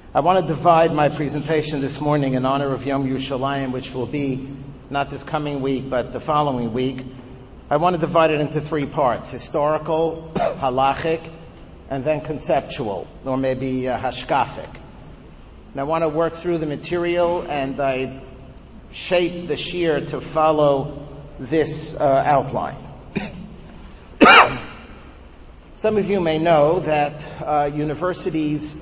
I want to divide my presentation this morning in honor of Yom Yerushalayim, which will be not this coming week, but the following week. I want to divide it into three parts: historical, halachic, and then conceptual, or maybe hashkafic. And I want to work through the material, and I shape the shiur to follow this outline. Some of you may know that universities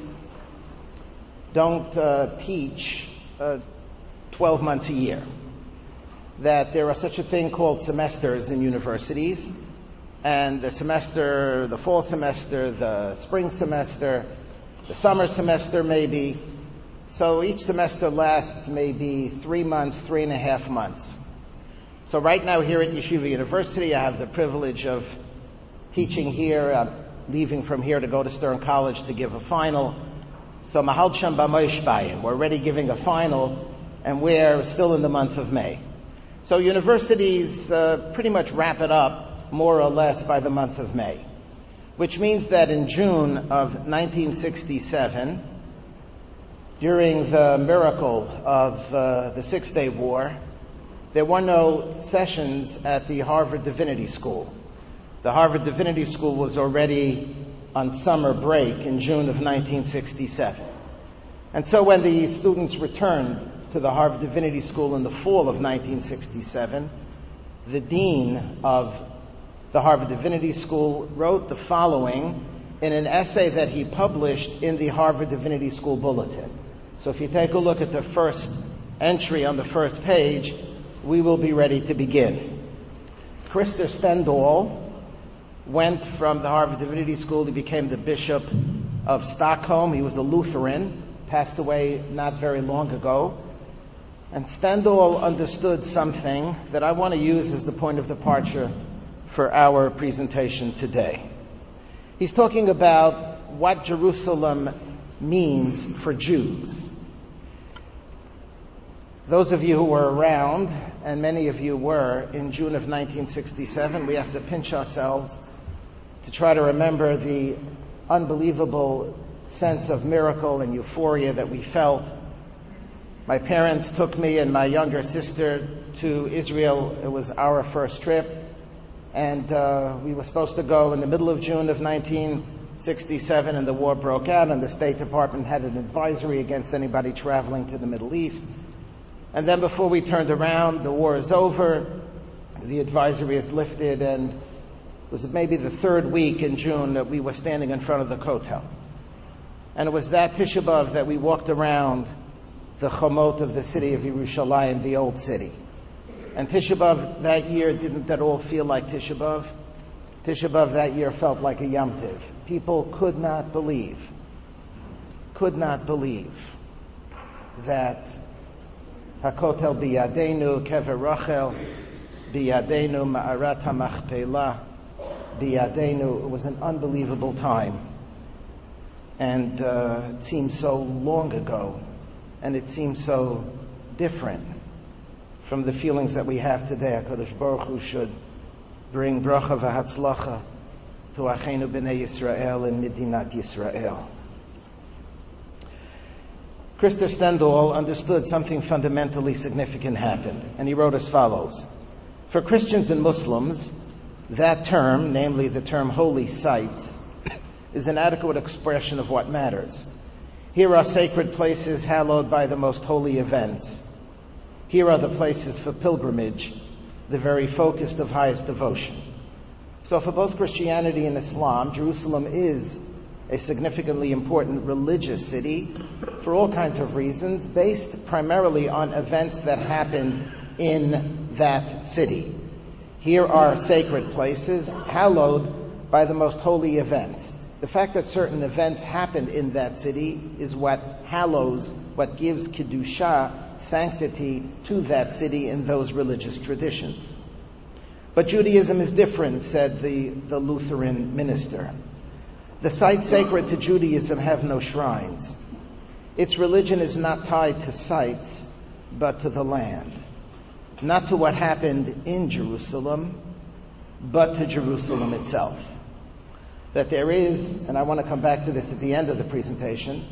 don't teach 12 months a year, that there are such a thing called semesters in universities, and the fall semester, the spring semester, the summer semester maybe. So each semester lasts maybe 3 months, 3.5 months. So right now here at Yeshiva University, I have the privilege of teaching here. I'm leaving from here to go to Stern College to give a final. So Mahal Shem B'Moish Bayim, we're already giving a final, and we're still in the month of May. So universities pretty much wrap it up more or less by the month of May, which means that in June of 1967, during the miracle of the Six-Day War, there were no sessions at the Harvard Divinity School. The Harvard Divinity School was already on summer break in June of 1967. And so when the students returned to the Harvard Divinity School in the fall of 1967, the dean of the Harvard Divinity School wrote the following in an essay that he published in the Harvard Divinity School Bulletin. So if you take a look at the first entry on the first page, we will be ready to begin. Krister Stendahl went from the Harvard Divinity School. He became the Bishop of Stockholm. He was a Lutheran, passed away not very long ago. And Stendahl understood something that I want to use as the point of departure for our presentation today. He's talking about what Jerusalem means for Jews. Those of you who were around, and many of you were, in June of 1967, we have to pinch ourselves to try to remember the unbelievable sense of miracle and euphoria that we felt. My parents took me and my younger sister to Israel. It was our first trip, and we were supposed to go in the middle of June of 1967, and the war broke out, and the State Department had an advisory against anybody traveling to the Middle East. And then before we turned around, the war is over, the advisory is lifted, and it was maybe the third week in June that we were standing in front of the Kotel. And it was that Tisha B'Av that we walked around the Chomot of the city of Yerushalayim, the old city. And Tisha B'Av that year didn't at all feel like Tisha B'Av. Tisha B'Av that year felt like a Yom Tiv. People could not believe that HaKotel biyadenu, Kever Rachel biyadenu, Ma'arat HaMachpelah biyadenu. It was an unbelievable time. And it seems so long ago, and it seems so different from the feelings that we have today. HaKadosh Baruch Hu should bring bracha v'hatzlacha to Achenu B'nai Yisrael in Medinat Yisrael. Krister Stendahl understood something fundamentally significant happened, and he wrote as follows: for Christians and Muslims, that term, namely the term holy sites, is an adequate expression of what matters. Here are sacred places hallowed by the most holy events. Here are the places for pilgrimage, the very focus of highest devotion. So for both Christianity and Islam, Jerusalem is a significantly important religious city for all kinds of reasons, based primarily on events that happened in that city. Here are sacred places hallowed by the most holy events. The fact that certain events happened in that city is what hallows, what gives Kedusha, sanctity, to that city in those religious traditions. But Judaism is different, said the Lutheran minister. The sites sacred to Judaism have no shrines. Its religion is not tied to sites, but to the land. Not to what happened in Jerusalem, but to Jerusalem itself. That there is, and I want to come back to this at the end of the presentation,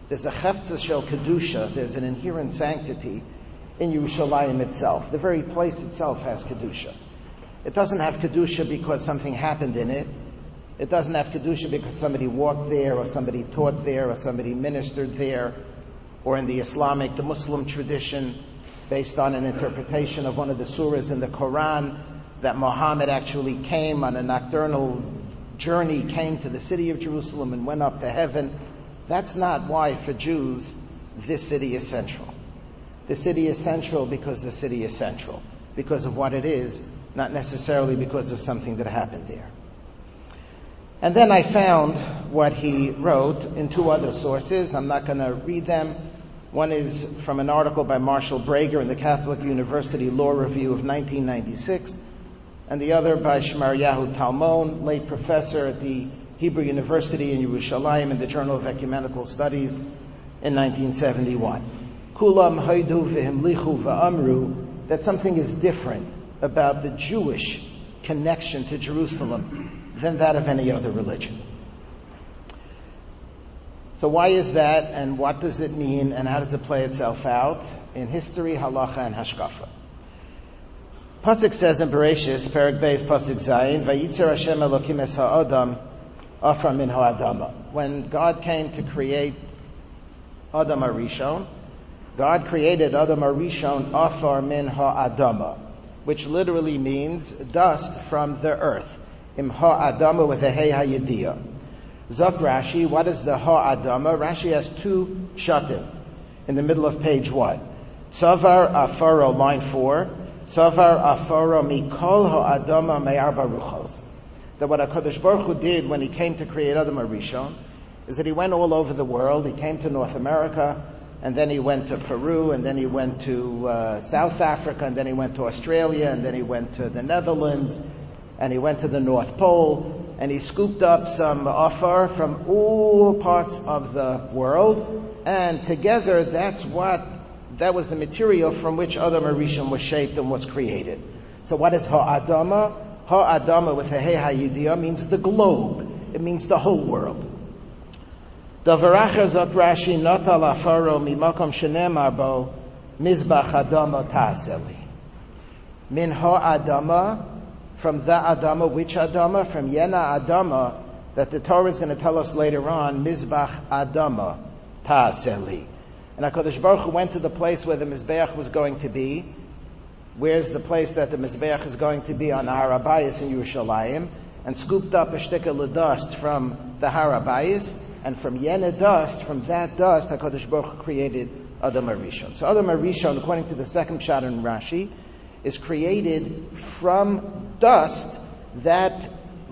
There's a chefza shel kedusha. There's an inherent sanctity in Yerushalayim itself. The very place itself has kedusha. It doesn't have kedusha because something happened in it. It doesn't have kedusha because somebody walked there, or somebody taught there, or somebody ministered there, or in the Muslim tradition, based on an interpretation of one of the surahs in the Quran, that Muhammad actually came on a nocturnal journey, came to the city of Jerusalem and went up to heaven. That's not why, for Jews, this city is central. The city is central because the city is central, because of what it is, not necessarily because of something that happened there. And then I found what he wrote in two other sources. I'm not going to read them. One is from an article by Marshall Brager in the Catholic University Law Review of 1996, and the other by Shmaryahu Talmon, late professor at the Hebrew University in Yerushalayim, in the Journal of Ecumenical Studies in 1971. Kulam haidu v'himlichu v'amru, that something is different about the Jewish connection to Jerusalem than that of any other religion. So why is that, and what does it mean, and how does it play itself out in history, halacha, and hashkafa? Pasuk says in Bereshis, Perek Beis, Pasuk Zayin, Vayitzer Hashem Elokim es ha'adam afar min ha'adama. When God came to create Adam HaRishon, God created Adam HaRishon afar min ha'adama, which literally means dust from the earth. Im ha'adama with a hey ha'yediyah. Zok Rashi, what is the ha'adama? Rashi has two pshatim in the middle of page 1. Tzavar afaro, line 4. Tzavar afaro mikol ha'adama me'arba ruchos. That what HaKadosh Baruch Hu did when he came to create Adam HaRishon is that he went all over the world. He came to North America, and then he went to Peru, and then he went to South Africa, and then he went to Australia, and then he went to the Netherlands, and he went to the North Pole, and he scooped up some afar from all parts of the world, and together that was the material from which Adam HaRishon was shaped and was created. So what is ha'adama? Ha'adama with a hey ha'yidiyah means the globe. It means the whole world. Davaracha zot Rashi natal afaro mimakom shenemar bo mizbach adama ta'aseli. Min ha'adama, from the Adama, which Adama? From Yena Adama, that the Torah is going to tell us later on, Mizbach Adama Ta'aseli. And HaKadosh Baruch Hu went to the place where the Mizbeach was going to be. Where's the place that the Mizbeach is going to be? On the Har HaBayis in Yerushalayim, and scooped up a shtickle of dust from the Har HaBayis, and from Yena dust, from that dust, HaKadosh Baruch Hu created Adam HaRishon. So Adam HaRishon, according to the second pshat in Rashi, is created from dust that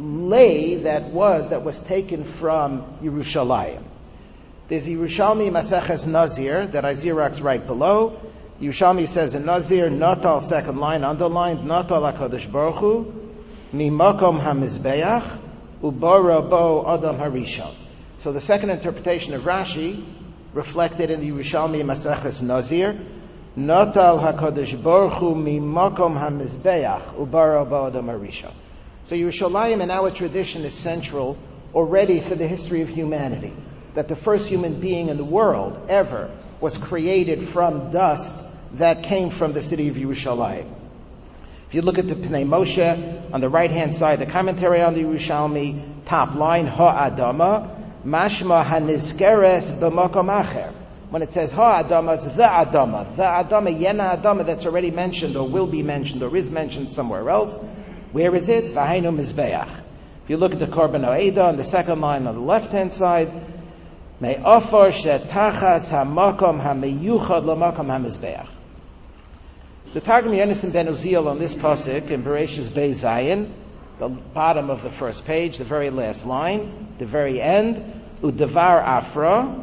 was taken from Yerushalayim. There's Yerushalmi Maseches Nazir that I Xerox right below. Yerushalmi says in Nazir, Natal, second line, underlined, Natal HaKadosh Baruch Hu, Mimakom HaMizbeach, Ubara Bo Adam HaRishon. So the second interpretation of Rashi, reflected in the Yerushalmi Maseches Nazir, Natal HaKadosh Baruch Hu mimakom hamizbeach ubara ba'adam HaRishon. So Yerushalayim in our tradition is central already for the history of humanity. That the first human being in the world ever was created from dust that came from the city of Yerushalayim. If you look at the Pnei Moshe, on the right-hand side, the commentary on the Yerushalmi, top line, ha'adama, mashma hanizkeres b'makom acher. When it says ha'adama, it's the Adama, Yena Adama, that's already mentioned or will be mentioned or is mentioned somewhere else. Where is it? V'hainu Mizbeach. If you look at the Korban Ha'eda on the second line on the left-hand side, Me'afar she'tachas ha'makom ha'meyuchad l'makom ha'mizbeach. The Targum Yonasan ben Uziel on this pasuk in Bereshis Beis Zayin, the bottom of the first page, the very last line, the very end, Udavar Afra,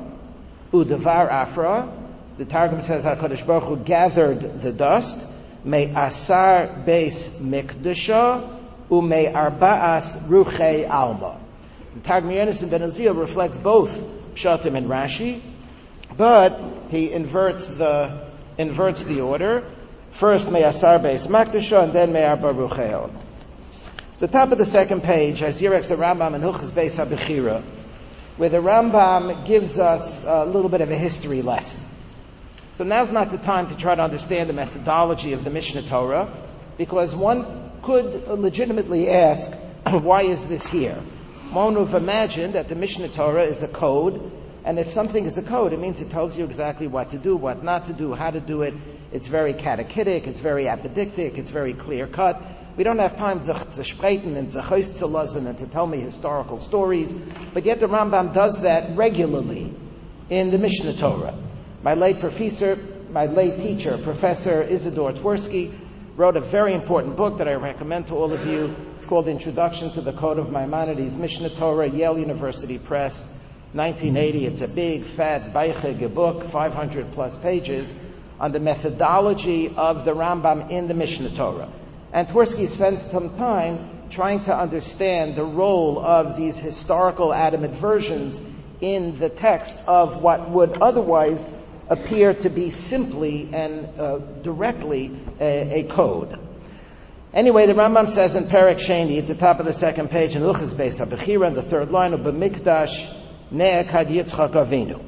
the Targum says HaKadosh Baruch Hu gathered the dust, me asar beis mikdasha, ume arba'as ruchei alma. The Targum Yonasan ben Uziel reflects both Pshatim and Rashi, but he inverts the order. First me asar beis mikdasha, and then me arba ruchei alma. The top of the second page has Yirex the Rambam and Hilchos Beis HaBechira. where the Rambam gives us a little bit of a history lesson. So now's not the time to try to understand the methodology of the Mishneh Torah, because one could legitimately ask, why is this here? One would have imagined that the Mishneh Torah is a code, and if something is a code, it means it tells you exactly what to do, what not to do, how to do it. It's very catechitic, it's very apodictic, it's very clear-cut. We don't have time to spreiten and zu lassen and to tell me historical stories, but yet the Rambam does that regularly in the Mishneh Torah. My late teacher, Professor Isidore Twersky, wrote a very important book that I recommend to all of you. It's called Introduction to the Code of Maimonides, Mishneh Torah, Yale University Press, 1980. It's a big, fat, beichige book, 500 plus pages, on the methodology of the Rambam in the Mishneh Torah. And Twersky spends some time trying to understand the role of these historical Adamite versions in the text of what would otherwise appear to be simply and directly a code. Anyway, the Rambam says in Perek Sheni, at the top of the second page, in Ilchos Beis HaBechira, in the third line, of B'mikdash ne'ek had Yitzchak Avinu.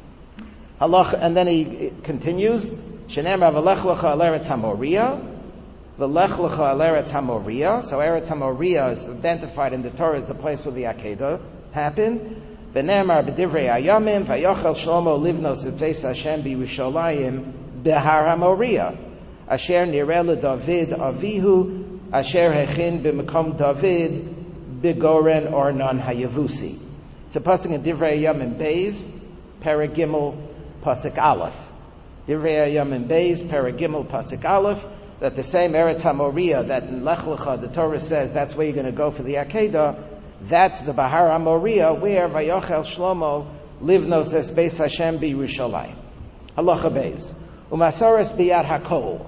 And then he continues, Shenemar v'lech lecha al Eretz HaMoriah, v'lech lecha al Eretz HaMoriah. So Eretz HaMoriah is identified in the Torah as the place where the Akedah happened. V'nemar b'divrei Hayamim, v'yochel Shlomo livnos et Beis Hashem b'Yerushalayim b'Har HaMoriah, asher nireh leDavid Avihu, asher hechin b'mekom David b'Goren Ornan Hayavusi. It's a pasuk in Divrei Hayamim Beis, Perek Gimel, pasuk Aleph. Divrei Hayamim Beis, Perek Gimel, pasuk Aleph, that the same Eretz HaMoriah that in Lech Lecha the Torah says that's where you're going to go for the Akedah, that's the Bahar HaMoriah where Vayochel Shlomo livnos es Beis Hashem b'Yerushalayim. Halacha Beis. Umasoras biyad hakol.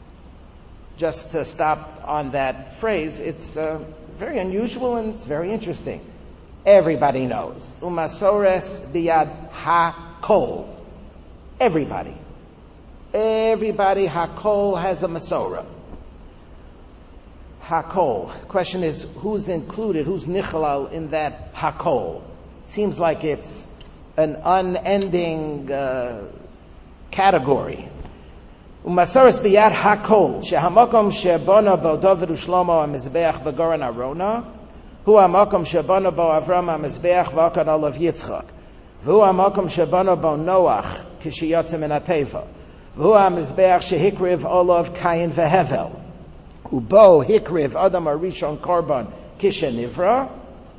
Just to stop on that phrase, it's very unusual and it's very interesting. Everybody knows. Umasores biyad hakol. Everybody. Everybody, hakol has a Masorah. Hakol. Question is, who's included, who's nichalal in that hakol? Seems like it's an unending category. Umasoras biyad hakol, shehamakom shebona bo David u'Shlomo ha'mizbeach b'Goren Arona, hu hamakom shebona bo Avram ha'mizbeach v'akan olav Yitzchak, v'hu hamakom shebona bo Noach k'shiyotze min ha'teva, v'hu ha'mizbeach shehikriv olav Kayin v'Hevel, ubo hikriv Adam harishon korban kishenivra.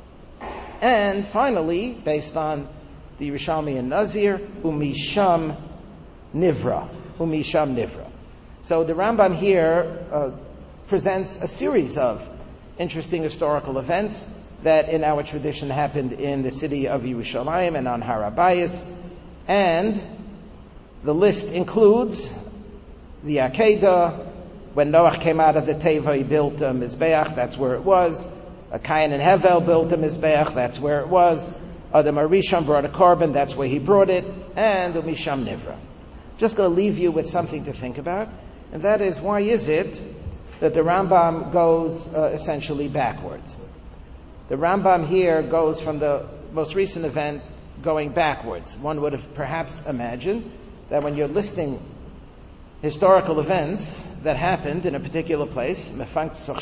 And finally, based on the Yerushalmi and Nazir, umisham nivra. Umisham nivra. So the Rambam here presents a series of interesting historical events that in our tradition happened in the city of Yerushalayim and on Har HaBayis. And the list includes the Akedah. When Noach came out of the Teva, he built a Mizbeach, that's where it was. Kayin and Hevel built a Mizbeach, that's where it was. Adam HaRishon brought a korban, that's where he brought it. And Umisham Nivra. Just going to leave you with something to think about, and that is, why is it that the Rambam goes essentially backwards? The Rambam here goes from the most recent event going backwards. One would have perhaps imagined that when you're listing historical events that happened in a particular place, you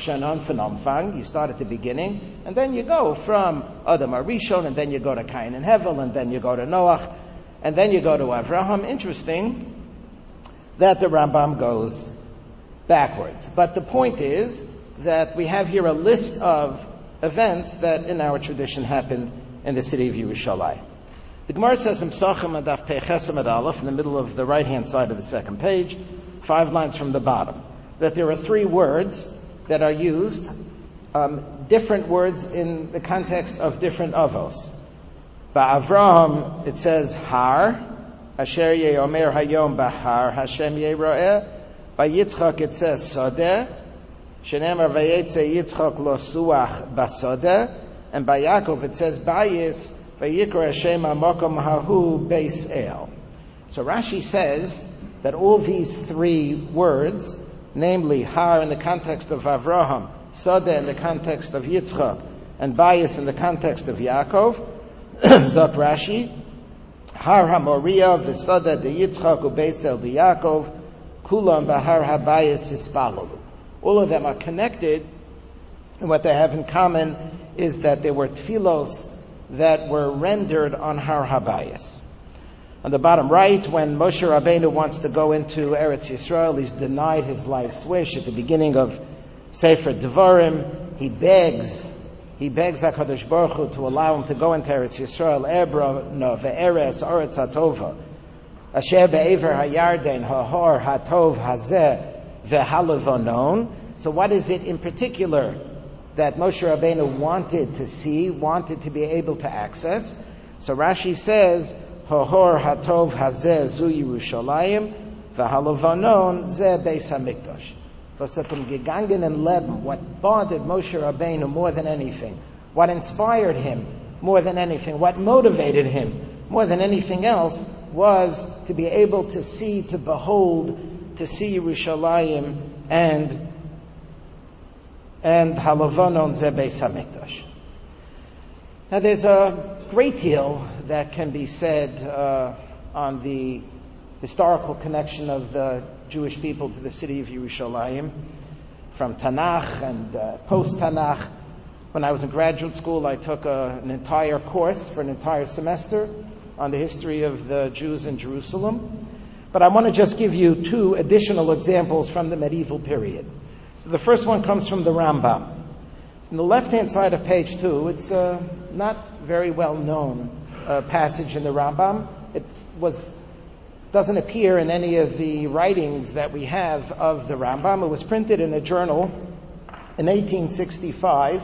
start at the beginning, and then you go from Adam HaRishon, and then you go to Kayin and Hevel, and then you go to Noach, and then you go to Avraham. Interesting that the Rambam goes backwards. But the point is that we have here a list of events that in our tradition happened in the city of Yerushalayim. The Gemara says in Psachim Adaf Peiches Amud Aleph, in the middle of the right-hand side of the second page, 5 lines from the bottom, that there are 3 words that are used, different words in the context of different avos. Ba'Avraham, it says Har, Asher Yeomer Hayom Bahar Hashem Yeroeh. By Yitzchak it says Sodeh, Shenemar Vayetze Yitzchak Lo Suach Basodeh. And by Yaakov it says Bayis Vayikra Hashem HaMakom Hahu Beis El. So Rashi says that all these 3 words, namely Har in the context of Avraham, Sodeh in the context of Yitzchak, and Bayis in the context of Yaakov, Zok Rashi, Har HaMoriah v'Soda de Yitzchak u'Beisel de Yaakov kulam b'Har HaBayis hispalalu. All of them are connected, and what they have in common is that they were tefillos that were rendered on Har HaBayis. On the bottom right, when Moshe Rabbeinu wants to go into Eretz Yisrael, he's denied his life's wish. At the beginning of Sefer Devarim, he begs HaKadosh Baruch Hu to allow him to go into Eretz Yisrael, Ebrona ve'eres Oretz HaTova, Asher be'ever ha'yarden ha'hor ha'tov hazeh ve'halavonon. So what is it in particular that Moshe Rabbeinu wanted to see, wanted to be able to access? So Rashi says, ha'hor ha'tov hazeh zu Yerushalayim ve'halavonon zeh Beis HaMikdash. Was vom gegangenen Leben, what bothered Moshe Rabbeinu more than anything, what inspired him more than anything, what motivated him more than anything else, was to be able to see, to behold, to see Yerushalayim and Halavonon Zeh Beis HaMikdash. Now there's a great deal that can be said on the historical connection of the Jewish people to the city of Yerushalayim, from Tanakh and post-Tanakh. When I was in graduate school, I took an entire course for an entire semester on the history of the Jews in Jerusalem. But I want to just give you two additional examples from the medieval period. So the first one comes from the Rambam. On the left-hand side of page 2, it's a not very well-known passage in the Rambam. It doesn't appear in any of the writings that we have of the Rambam. It was printed in a journal in 1865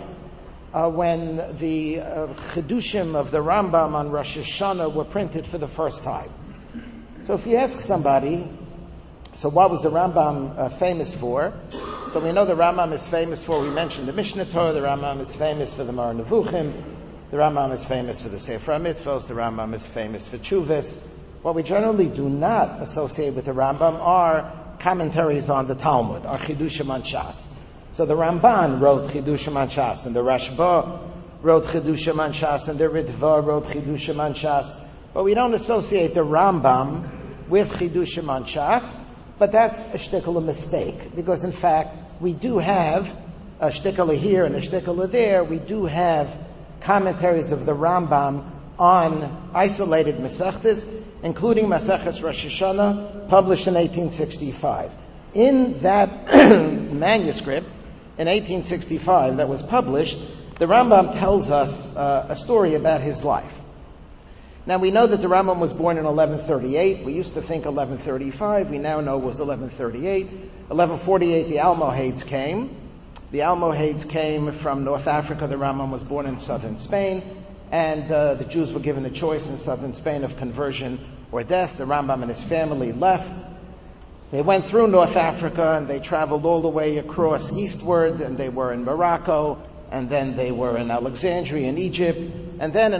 when the Chidushim of the Rambam on Rosh Hashanah were printed for the first time. So if you ask somebody, so what was the Rambam famous for? So we know the Rambam is famous for, we mentioned the Mishnah Torah, the Rambam is famous for the Moreh Nevuchim, the Rambam is famous for the Sefer HaMitzvos, the Rambam is famous for Tshuvos. What we generally do not associate with the Rambam are commentaries on the Talmud, or Chidushim on Shas. So the Ramban wrote Chidushim on Shas, and the Rashba wrote Chidushim on Shas, and the Ritva wrote Chidushim on Shas. But we don't associate the Rambam with Chidushim on Shas, but that's a shtickle mistake, because in fact we do have a shtickle here and a shtickle there. We do have commentaries of the Rambam on isolated Masechtas, including Maseches Rosh Hashanah, published in 1865. In that manuscript, in 1865, that was published, the Rambam tells us a story about his life. Now, we know that the Rambam was born in 1138. We used to think 1135. We now know it was 1138. 1148, the Almohades came. The Almohades came from North Africa. The Rambam was born in southern Spain. And the Jews were given a choice in southern Spain of conversion or death. The Rambam and his family left. They went through North Africa and they traveled all the way across eastward, and they were in Morocco, and then they were in Alexandria in Egypt. And then in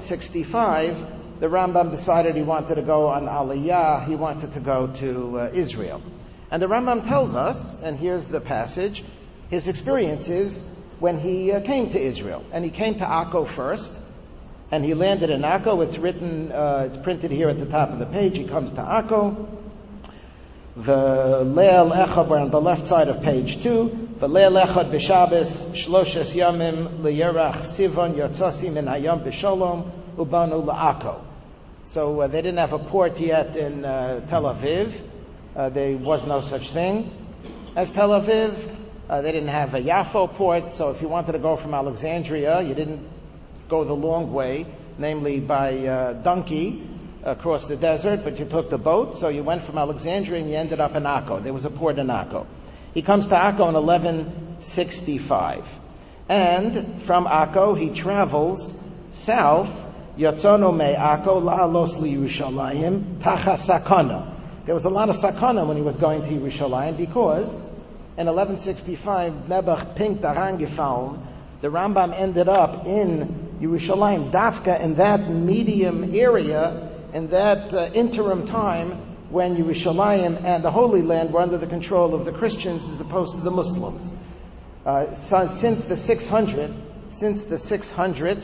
1165, the Rambam decided he wanted to go on Aliyah, he wanted to go to Israel. And the Rambam tells us, and here's the passage, his experiences when he came to Israel. And he came to Akko first, and he landed in Akko. It's written, it's printed here at the top of the page. He comes to Akko. The Leil Echad, we're on the left side of page 2. The Leil Echad b'Shabbos, Shloshes Yamim liyerach Sivon Yotzasi min Hayom b'Sholom ubanu la'Akko. So they didn't have a port yet in Tel Aviv. There was no such thing as Tel Aviv. They didn't have a Yaffo port, so if you wanted to go from Alexandria, you didn't go the long way, namely by donkey across the desert, but you took the boat, so you went from Alexandria and you ended up in Akko. There was a port in Akko. He comes to Akko in 1165. And from Akko, he travels south, Yatzono me Akko, la'alos liyerushalayim, tachas sakana. There was a lot of sakana when he was going to Yerushalayim, because in 1165, Nebuch pinked Arangefalm, the Rambam ended up in Yerushalayim, Dafka, in that medium area, in that interim time when Yerushalayim and the Holy Land were under the control of the Christians as opposed to the Muslims. So since the 600s,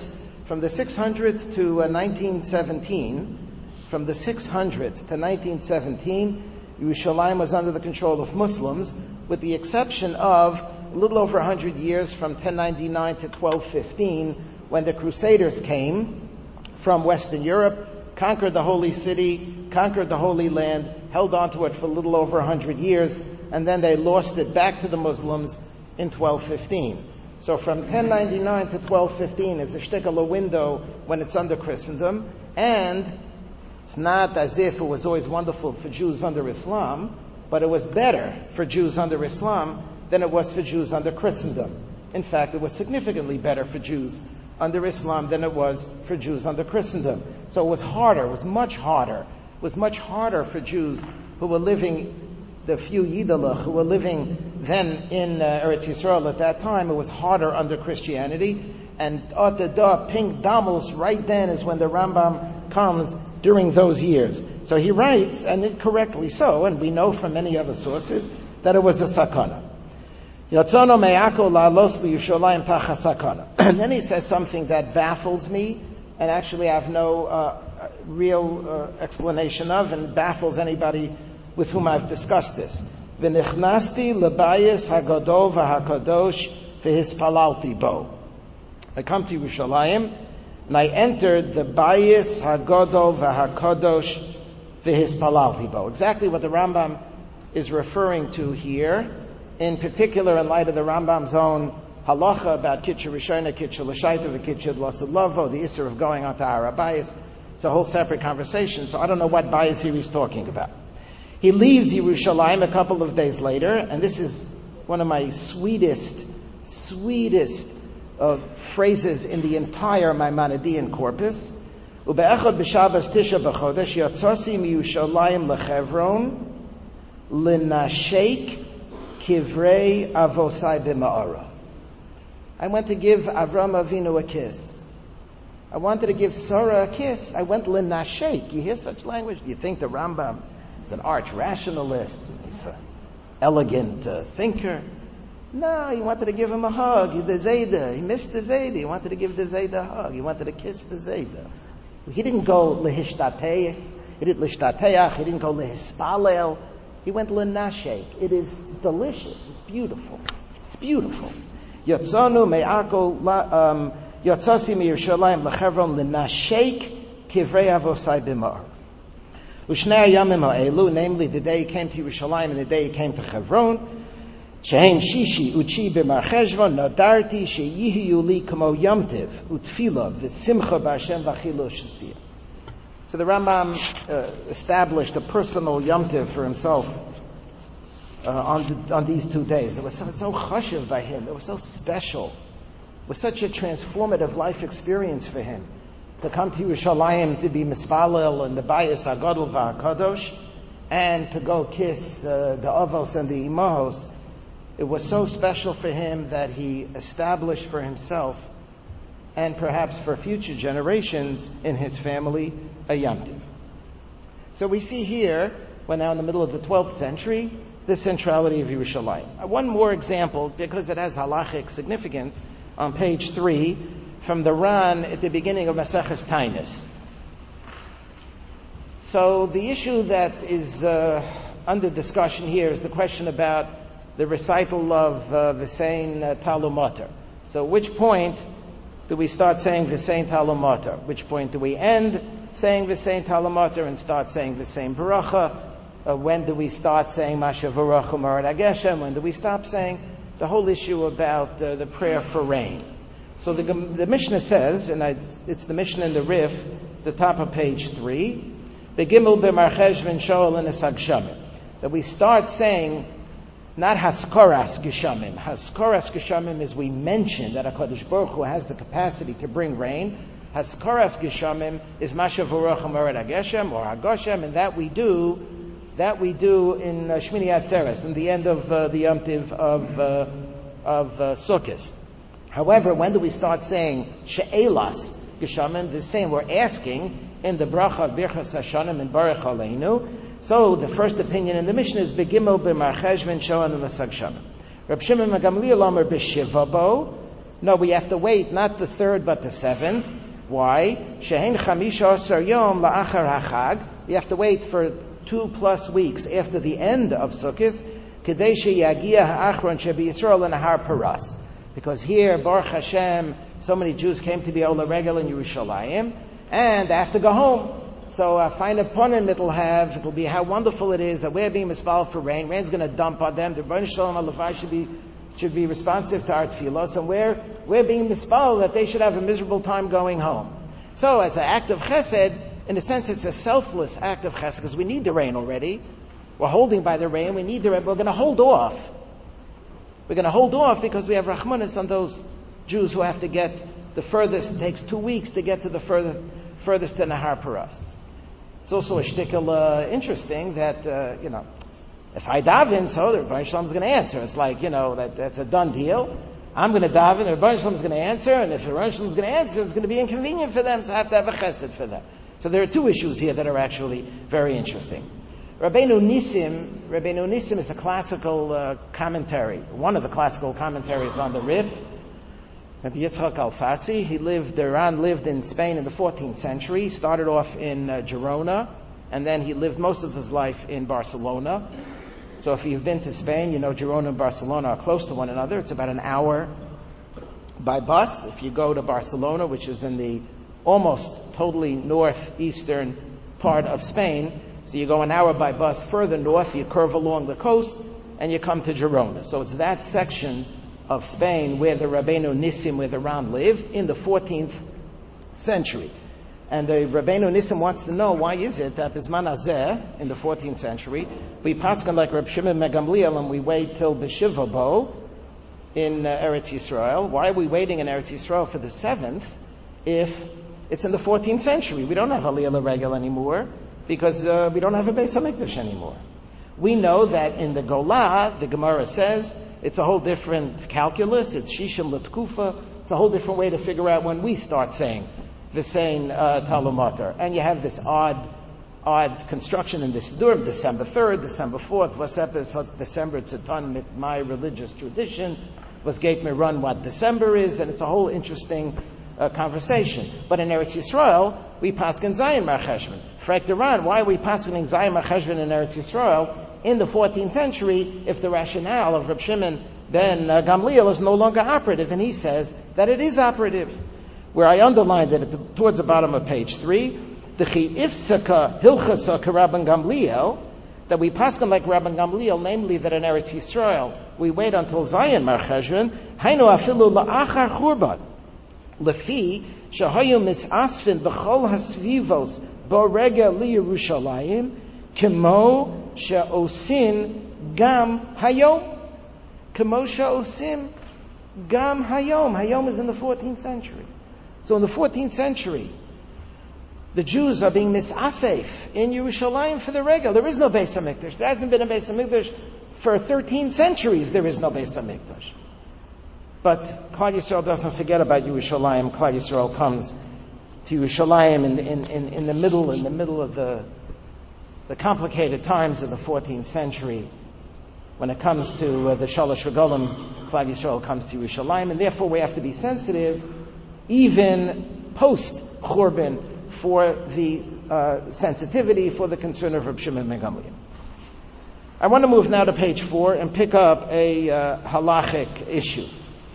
from the 600s to 1917, from the 600s to 1917, Yerushalayim was under the control of Muslims, with the exception of a little over 100 years from 1099 to 1215, when the Crusaders came from Western Europe, conquered the Holy City, conquered the Holy Land, held on to it for a little over 100 years, and then they lost it back to the Muslims in 1215. So from 1099 to 1215 is a shtickle window when it's under Christendom, and it's not as if it was always wonderful for Jews under Islam, but it was better for Jews under Islam than it was for Jews under Christendom. In fact, it was significantly better for Jews under Islam than it was for Jews under Christendom. So it was harder, it was much harder. It was much harder for Jews who were living, the few Yiddelach who were living then in Eretz Yisrael at that time. It was harder under Christianity. And Pink Damals, right then is when the Rambam comes during those years. So he writes, and it correctly so, and we know from many other sources, that it was a sakana. Yatzono me'ako la'alos liyushalayim tacha sakana. And then he says something that baffles me, and actually I have no real explanation of, and baffles anybody with whom I've discussed this. V'nichnasti l'bayis hagadol v'hakadosh v'hispalalti bo. I come to Yerushalayim, and I entered the bayis hagadol v'hakadosh v'hispalalti bo. Exactly what the Rambam is referring to here, in particular in light of the Rambam's own halacha about kitcha rishona, kitcha l'shaita, v'kitcha l'asad lavo, the issur of going onto Har HaBayis. It's a whole separate conversation, so I don't know what bayis here he's talking about. He leaves Yerushalayim a couple of days later, and this is one of my sweetest phrases in the entire Maimonidean corpus. Ube'echad b'Shabbos Tisha b'chodesh yatzasi miyushalayim lechevron l'nashek kivrei avosai b'ma'ara. I went to give Avram Avinu a kiss. I wanted to give Sarah a kiss. I went l'nashek. You hear such language? Do you think the Rambam is an arch rationalist? He's an elegant thinker? No, he wanted to give him a hug. The Zayda. He missed the Zayda. He wanted to give the Zayda a hug. He wanted to kiss the Zayda. He didn't go lehishtateach. He didn't lehishtateach. He didn't go lehispalel. He went lenashek. It is delicious. It's beautiful. It's beautiful. Yotzanu me'akol yotzasi miyushalayim lechevron lenashek kivrei avosai b'mar. Ushnei yamim ha'elu, namely the day he came to Yerushalayim and the day he came to Chevron. Shehem shishi uchi b'mar cheshvan nadarti sheyihiyu li kamo yamtiv utfila v'simcha b'Hashem v'achilo shesiyah. So the Rambam established a personal yamtiv for himself on these 2 days. It was so chashuv by him. It was so special. It was such a transformative life experience for him to come to Yerushalayim to be mispalel in the bayis hagadol v'hakadosh and to go kiss the avos and the imahos. It was so special for him that he established for himself and perhaps for future generations in his family a yamtiv. So we see here, we're now in the middle of the 12th century, the centrality of Yerushalayim. One more example, because it has halachic significance, on page 3, from the Ran at the beginning of Maseches Taanis. So the issue that is under discussion here is the question about the recital of V'sein Talumoter. So which point do we start saying V'sein Talumoter? Which point do we end saying V'sein Talumoter and start saying V'sein Baracha? When do we start saying Masha V'racha Marad Ageshem? When do we stop saying? The whole issue about the prayer for rain. So the Mishnah says, and it's the Mishnah in the Rif, the top of page 3, Begimel b'marchesh v'nshoel l'nesag shamim, that we start saying not Haskoras Geshamim. Haskoras Geshamim is we mention that HaKadosh Baruch Hu has the capacity to bring rain. Haskoras Geshamim is Masha V'rocha Marad Hageshem or Hagoshem, and that we do in Shmini Atzeres, in the end of the Yom Tiv of Sukkot. However, when do we start saying She'elas Geshamim? The same, we're asking in the Bracha of Birchas Hashanim and Baruch Aleinu. So the first opinion in the Mishnah is Begimel b'marchesh v'nshoel l'nesag shamim. Reb Shimon Gamliel Omer b'shiva bo. No, we have to wait not the 3rd but the 7th. Why? Shehen chamisha asar yom la'achar hachag. You have to wait for 2+ weeks after the end of Sukkot, kedei sheyagia ha'achron shebi Yisrael and Har Paras. Because here, Baruch Hashem, so many Jews came to be Ola Regel in Yerushalayim, and they have to go home. So find a punim it'll be how wonderful it is that we're being mispal for rain. Rain's going to dump on them. The Rebbeinu Shalom Alavai should be responsive to our tefillos, and we're being mispal that they should have a miserable time going home. So as an act of chesed, in a sense it's a selfless act of chesed, because we need the rain already. We're holding by the rain, we need the rain, we're going to hold off. We're going to hold off because we have rachmanis on those Jews who have to get the furthest. It takes 2 weeks to get to the furthest in Nahar Paras. It's also a shtickle interesting that, if I daven, so the Rebbeinu Shalom is going to answer. It's like, that's a done deal. I'm going to daven, the Rebbeinu Shalom is going to answer, and if the Rebbeinu Shalom is going to answer, it's going to be inconvenient for them, so I have to have a chesed for them. So there are 2 issues here that are actually very interesting. Rabbeinu Nissim is a classical commentary, one of the classical commentaries on the Rif. Rabbi Yitzchak Alfasi, Iran lived in Spain in the 14th century. He started off in Girona, and then he lived most of his life in Barcelona. So if you've been to Spain, you know Girona and Barcelona are close to one another. It's about an hour by bus. If you go to Barcelona, which is in the almost totally northeastern part of Spain, so you go an hour by bus further north, you curve along the coast, and you come to Girona. So it's that section of Spain where the Rabbeinu Nissim, where the Ram lived, in the 14th century. And the Rabbeinu Nissim wants to know, why is it that Bisman Hazeh, in the 14th century, we paskin like Reb Shimon ben Gamliel and we wait till B'Shiva Bo in Eretz Yisrael? Why are we waiting in Eretz Yisrael for the 7th if it's in the 14th century? We don't have Aliyah Regel anymore, because we don't have a Beis HaMikdash anymore. We know that in the Golah, the Gemara says, it's a whole different calculus, it's Shishim L'Tkufa, it's a whole different way to figure out when we start saying V'sein Talumatar. And you have this odd construction in this Sidurim, December 3rd, December 4th, Vasepes December Tzatan, my religious tradition, was Gate me run what December is, and it's a whole interesting conversation. But in Eretz Yisrael, we paskin Zayin Mar Cheshvan. Frek Duran, why are we paskening Zayin Mar Cheshvan in Eretz Yisrael in the 14th century if the rationale of Reb Shimon ben Gamliel is no longer operative? And he says that it is operative. Where I underlined it towards the bottom of page 3, the Chi Ifsaka Hilchasa Rabban Gamliel, that we paskin like Rabban Gamliel, namely that in Eretz Yisrael we wait until Zayin Mar Cheshvan, Hainu afilu la'achar churban. Lefi shahayu misasfin b'chol hasvivos bo'rega liYerushalayim kemo she'osin gam hayom. Kemo she'osin gam hayom. Hayom is in the 14th century. So in the 14th century, the Jews are being misasef in Yerushalayim for the regel. There is no Beis HaMikdash. There hasn't been a Beis HaMikdash for 13 centuries. There is no Beis HaMikdash. But Klal Yisrael doesn't forget about Yerushalayim. Klal Yisrael comes to Yerushalayim in the middle of the complicated times of the 14th century. When it comes to the Shalosh Regalim, Klal Yisrael comes to Yerushalayim, and therefore we have to be sensitive, even post Churban, for the sensitivity, for the concern of Reb Shimon ben Gamliel. I want to move now to page 4 and pick up a halachic issue.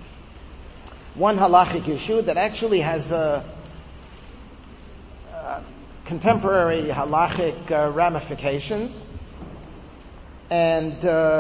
One halachic issue that actually has contemporary halachic ramifications, and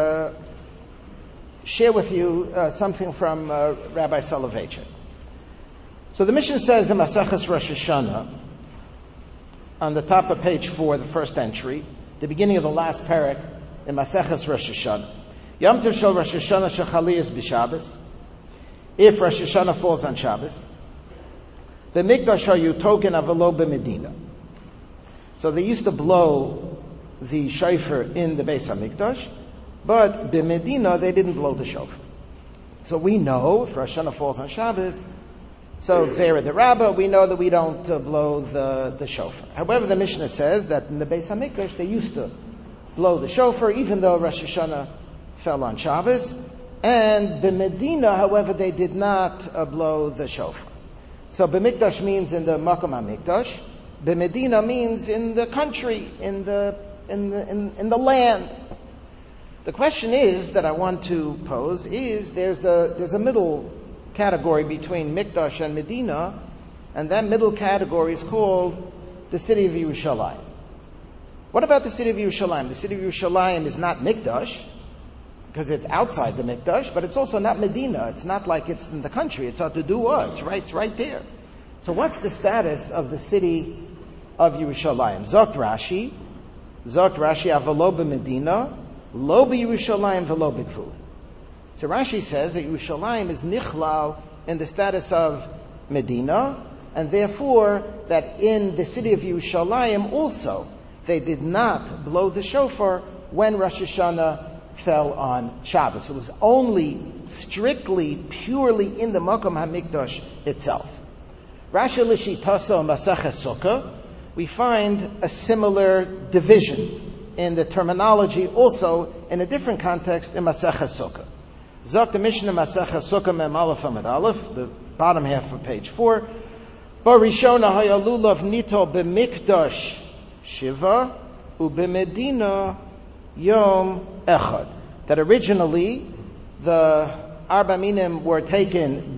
share with you something from Rabbi Soloveitchik. So the Mishnah says in Maseches Rosh Hashanah, on the top of page 4, the first entry, the beginning of the last parak in Maseches Rosh Hashanah, Yom Tov Shel Rosh Hashanah Shechali is b'Shabbos. If Rosh Hashanah falls on Shabbos, the Mikdash hayu token avelo b'Medina. So they used to blow the shofar in the Beis HaMikdash, but b'Medina they didn't blow the shofar. So we know if Rosh Hashanah falls on Shabbos, so Gzeira de Rabbah, we know that we don't blow the shofar. However, the Mishnah says that in the Beis HaMikdash they used to blow the shofar, even though Rosh Hashanah fell on Shabbos. And the Medina, however, they did not blow the shofar. So B'mikdash means in the Makom HaMikdash. B'Medina means in the country, in the land. The question is that I want to pose is there's a middle category between Mikdash and Medina, and that middle category is called the city of Yerushalayim. What about the city of Yerushalayim? The city of Yerushalayim is not Mikdash, because it's outside the Mikdash, but it's also not Medina. It's not like it's in the country. It's Atudua. It's right there. So what's the status of the city of Yerushalayim? Zokt Rashi, Avalo b'Medina, Lo b'Yerushalayim v'lo b'Gvul. So Rashi says that Yerushalayim is nichlal in the status of Medina, and therefore that in the city of Yerushalayim also they did not blow the shofar when Rosh Hashanah fell on Shabbos. It was only strictly, purely in the Makom HaMikdash itself. Rashi L'shitaso Maseches Sukkah, we find a similar division in the terminology also in a different context in Maseches Sukkah. Zok the Mishnah Maseches Sukkah Mem Aleph Amud Aleph, the bottom half of page 4. Barishona hayalulav nito b'mikdash shiva u'b'medina yom echad. That originally the Arba Minim were taken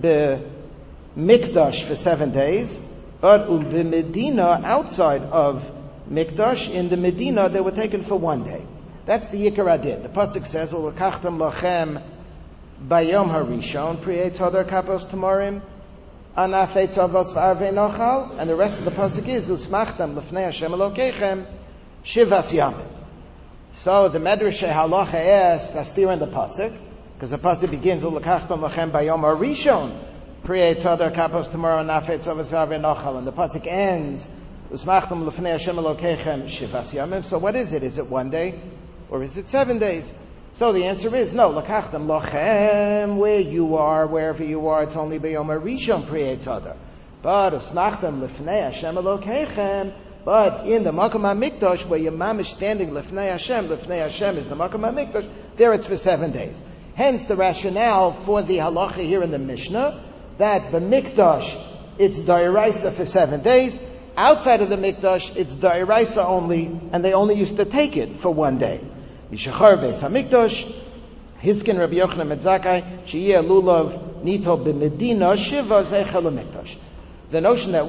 b'mikdash for 7 days, but b'medina outside of Mikdash, in the Medina, they were taken for 1 day. That's the Yikar Adin. The pasuk says, "Ulakachtem lachem bayom harishon pri'etz hadar kapos tamarim anafetz avos v'arvei nochal," and the rest of the pasuk is "Usmachtem lefnei Hashem Elokeichem shivas yamim." So the Medrash Halacha asks, "Astir in the pasuk," because the pasuk begins "Ulakachtem lachem bayom harishon pri'etz hadar kapos tamarim anafetz avos v'arvei nochal," and the pasuk ends "Usmachtem lefnei Hashem Elokeichem shivas yamim." So what is it? Is it 1 day? Or is it 7 days? So the answer is no. Lakachtem lochem, where you are, wherever you are, it's only b'yom harishon pri'etz hadar. But usmachtem lefnei Hashem Elokeichem, but in the Makom HaMikdash, where your mom is standing lefnei Hashem is the Makom HaMikdash, there it's for 7 days. Hence the rationale for the halacha here in the Mishnah, that the Mikdash, it's d'oraisa for 7 days. Outside of the Mikdash, it's d'oraisa only, and they only used to take it for 1 day. Yishachar Beis HaMikdash, Hiskin Rabbi Yochanan ben Zakkai, Sheyeh Lulav Nito b'Medina Shiva Zeichel HaMikdash. The notion that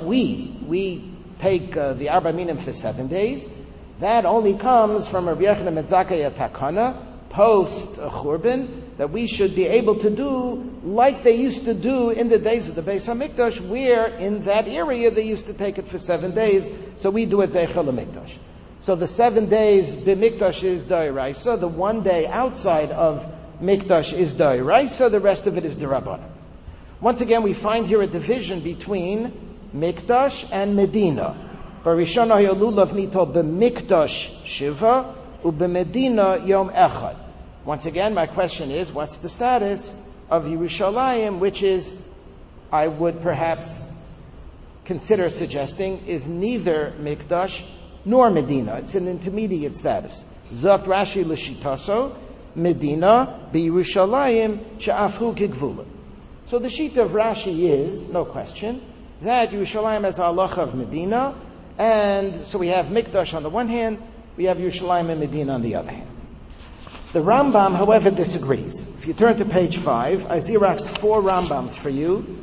we take the Arba Minim for 7 days, that only comes from Rabbi Yochanan ben Zakkai Takana, post Churban, that we should be able to do like they used to do in the days of the Beis HaMikdash, where in that area they used to take it for 7 days, so we do it Zeichel HaMikdash. So the 7 days b'Mikdash is d'oraisa, the 1 day outside of Mikdash is d'oraisa, the rest of it is d'Rabbanan. Once again, we find here a division between Mikdash and Medina. Barishon hayolulav nito b'Mikdash shiva u'b'Medina yom echad. Once again, my question is, what's the status of Yerushalayim, which is, I would perhaps consider suggesting, is neither Mikdash nor Medina. It's an intermediate status. Zok Rashi l'shitaso, Medina b'Yerushalayim she'afhu k'gvulim. So the sheet of Rashi is, no question, that Yerushalayim has a halacha of Medina, and so we have Mikdash on the one hand, we have Yerushalayim and Medina on the other hand. The Rambam, however, disagrees. If you turn to page 5, I xeroxed 4 Rambams for you.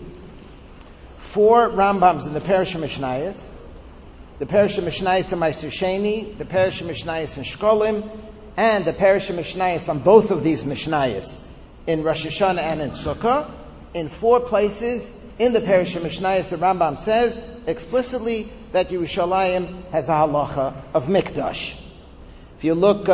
4 Rambams in the Parish of Mishnayos, the Parish of Mishnayos in Meiser Sheni, the Parish of Mishnayos in Shkolim, and the Parish of Mishnayos on both of these Mishnayos in Rosh Hashanah and in Sukkah. In 4 places in the Parish of Mishnayos, the Rambam says explicitly that Yerushalayim has a halacha of Mikdash. If you look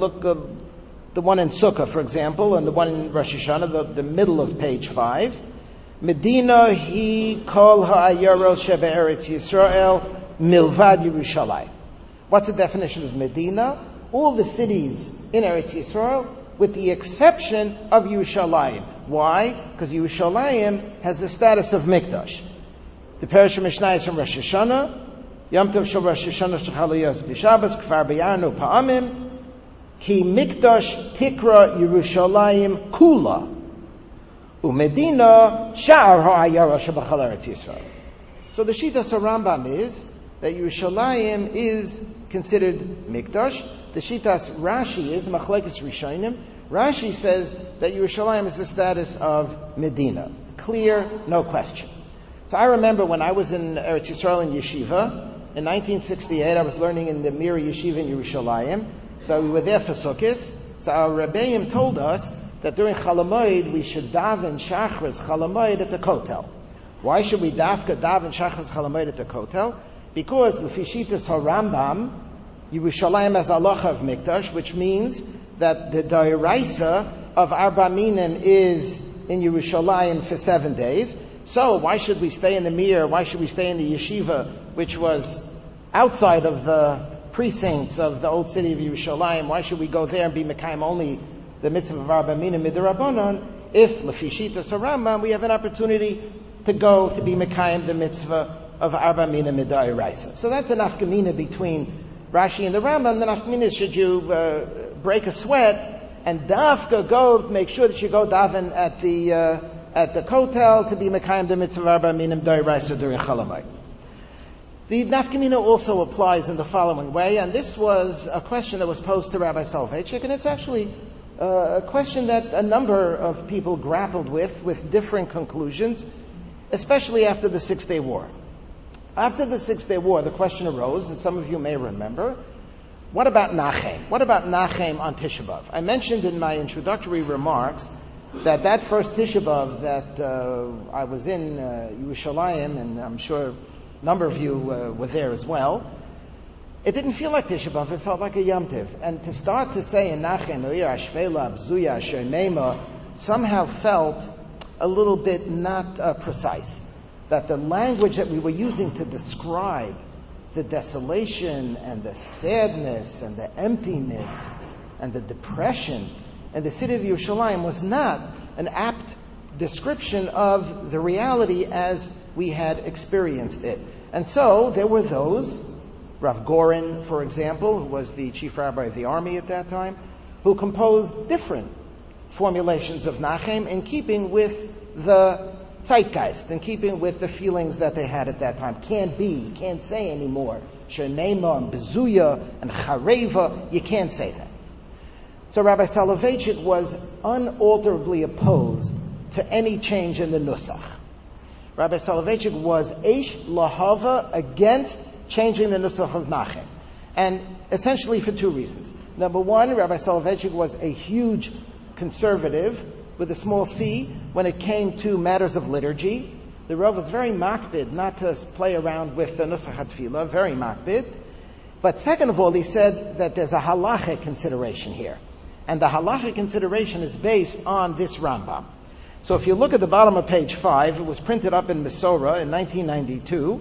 the one in Sukkah, for example, and the one in Rosh Hashanah, the middle of page 5, Medina hi kol ha'ayaros shebe'eretz Yisrael milvad Yerushalayim. What's the definition of Medina? All the cities in Eretz Yisrael, with the exception of Yerushalayim. Why? Because Yerushalayim has the status of Mikdash. The Parish of Mishnah is from Rosh Hashanah, Yom Tov Shel Rosh Hashanah Shechaliyos B'Shabbos Kfar B'Yarnu Pa'amim Ki Mikdash Tikra Yerushalayim Kula Umedina Sha'ar Ha'ayara Shebachal Eretz Yisrael. So the Shitas Rambam is that Yerushalayim is considered Mikdash. The Shitas Rashi is Machlekes Rishonim. Rashi says that Yerushalayim is the status of Medina. Clear, no question. So I remember when I was in Eretz Yisrael in Yeshiva, in 1968, I was learning in the Mira Yeshiva in Yerushalayim. So we were there for Sukkot. So our Rebbeim told us that during Chalamoid we should daven Shachris Chalamoid at the Kotel. Why should we daven Shachris Chalamoid at the Kotel? Because Lefi Shitas HaRambam, Yerushalayim has halacha of Mikdash, which means that the Doiraisa of Arba Minim is in Yerushalayim for 7 days. So why should we stay in the Mir? Why should we stay in the Yeshiva, which was outside of the precincts of the old city of Yerushalayim? Why should we go there and be Mekayim only the mitzvah of Arba Minim Midrabanan? If Lefi Shitas HaRambam, we have an opportunity to go to be Mekayim the mitzvah of Arba Minim Midairaisa. So that's an nafkamina between Rashi and the Rambam. The nafkamina is, should you break a sweat and dafka go, make sure that you go daven at the kotel to be Mekayim the mitzvah of Arba Minim Midairaisa during Chalamoid. The nafkamina also applies in the following way, and this was a question that was posed to Rabbi Soloveitchik, and it's actually a question that a number of people grappled with different conclusions, especially after the 6-Day War. After the 6-Day War, the question arose, and some of you may remember, what about Nachem? What about Nachem on Tisha B'Av? I mentioned in my introductory remarks that first Tisha B'Av that I was in Yerushalayim, and I'm sure a number of you were there as well, it didn't feel like Tisha B'Av, it felt like a Yom Tiv. And to start to say in Nachem, Ashvela, Bzuya, Asher Neima, somehow felt a little bit not precise. That the language that we were using to describe the desolation and the sadness and the emptiness and the depression in the city of Yerushalayim was not an apt description of the reality as we had experienced it. And so there were those, Rav Goren, for example, who was the chief rabbi of the army at that time, who composed different formulations of Nachem in keeping with the zeitgeist, in keeping with the feelings that they had at that time. Can't say anymore. Shernema and Bezuya and Chareva, you can't say that. So Rabbi Soloveitchik was unalterably opposed to any change in the Nusach. Rabbi Soloveitchik was Eish Lahava against changing the Nusach of Nachem. And essentially for two reasons. Number one, Rabbi Soloveitchik was a huge conservative with a small c when it came to matters of liturgy. The Rav was very makbid not to play around with the Nusach HaTfilah, very makbid. But second of all, he said that there's a halachic consideration here. And the halachic consideration is based on this Rambam. So if you look at the bottom of page 5, it was printed up in Mesorah in 1992.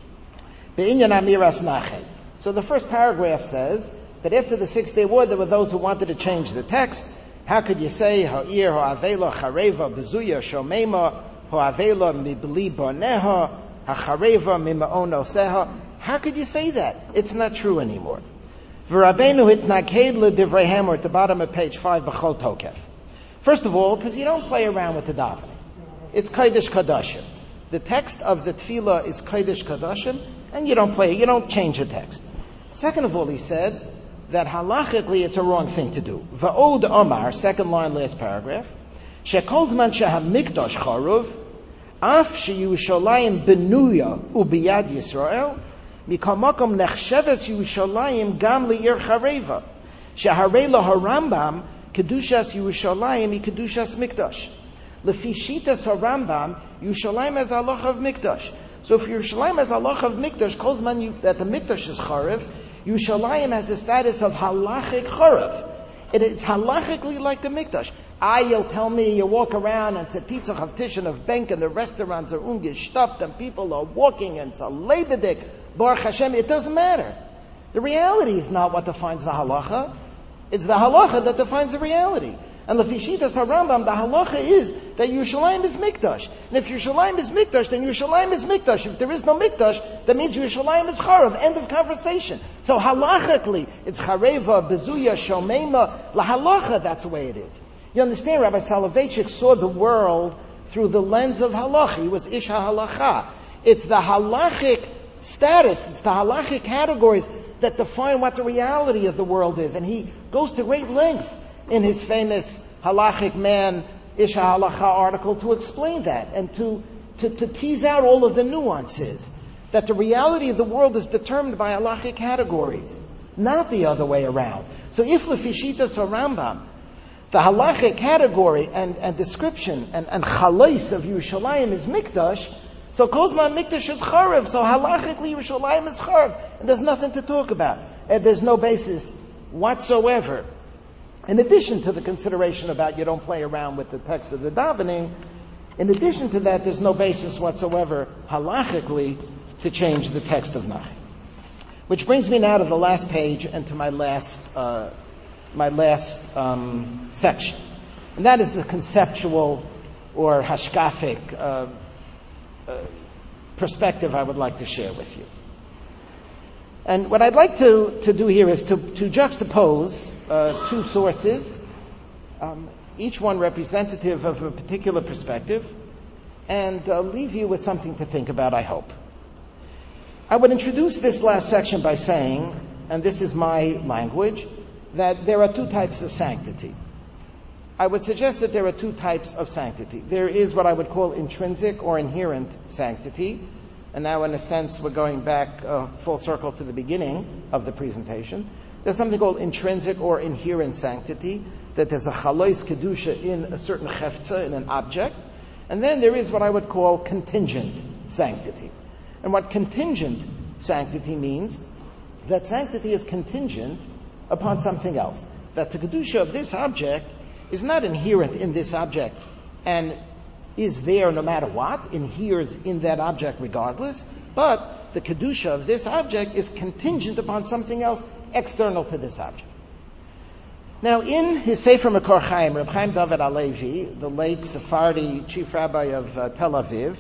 Be'inyan Amiras Nachem. So the first paragraph says that after the 6-Day War, there were those who wanted to change the text. How could you say ha'ir ha'avela chareva bezuya shomema ha'avela mibli boneha ha'chareva mima'on oseha? How could you say that? It's not true anymore. V'Rabbeinu hitnaged l'divreihem, or at the bottom of page 5, b'chol tokef. First of all, because you don't play around with the davening. It's Kodesh Kodashim. The text of the Tefillah is Kodesh Kodashim, and you don't change the text. Second of all, he said that halachically it's a wrong thing to do. Va'od Omar, second line, last paragraph, shekol zman shehamikdash charuv, af sheyushalayim benuya ubiyad Yisrael, mikol makom nechsheves Yerushalayim gam li'ir chareva, sheharei lo harambam kedushas Yerushalayim i kedushas mikdash. Lefi shitas harambam, Yerushalayim has halacha of mikdash. So if Yerushalayim has halacha of mikdash, kol zman that the mikdash is charev, Yerushalayim has the status of halachic charev. It's halachically like the mikdash. You'll tell me, you walk around and it's a titzach of tishan of bank and the restaurants are ungeshtapt and people are walking and it's a lebedik, Baruch Hashem, it doesn't matter. The reality is not what defines the halacha. It's the halacha that defines the reality. And Lefi Shitas HaRambam, the halacha is that Yerushalayim is mikdash. And if Yerushalayim is mikdash, then Yerushalayim is mikdash. If there is no mikdash, that means Yerushalayim is charav. End of conversation. So halachically, it's chareva, bezuya, shomema. La halacha, that's the way it is. You understand, Rabbi Soloveitchik saw the world through the lens of halacha. He was ish halacha. It's the halachic status, it's the halachic categories that define what the reality of the world is. And he goes to great lengths in his famous halachic man, Isha Halacha article to explain that and to tease out all of the nuances. That the reality of the world is determined by halachic categories, not the other way around. So if Lefishitas Rambam, the halachic category and description and chalais of Yerushalayim is mikdash, so Kozman mikdash is charev, so halachically Yerushalayim is charev, and there's nothing to talk about. And there's no basis whatsoever. In addition to the consideration about you don't play around with the text of the davening, in addition to that, there's no basis whatsoever halachically to change the text of Nachi. Which brings me now to the last page and to my last section. And that is the conceptual or hashkafic perspective I would like to share with you. And what I'd like to do here is to juxtapose two sources, each one representative of a particular perspective, and leave you with something to think about, I hope. I would introduce this last section by saying, and this is my language, that there are two types of sanctity. I would suggest that there are two types of sanctity. There is what I would call intrinsic or inherent sanctity. And now, in a sense, we're going back full circle to the beginning of the presentation. There's something called intrinsic or inherent sanctity, that there's a chalois kedusha in a certain chefza, in an object. And then there is what I would call contingent sanctity. And what contingent sanctity means, that sanctity is contingent upon something else. That the kedusha of this object is not inherent in this object and is there no matter what, inheres in that object regardless, but the kedusha of this object is contingent upon something else external to this object. Now, in his Sefer Mekor Chaim, Reb Chaim David Alevi, the late Sephardi chief rabbi of Tel Aviv,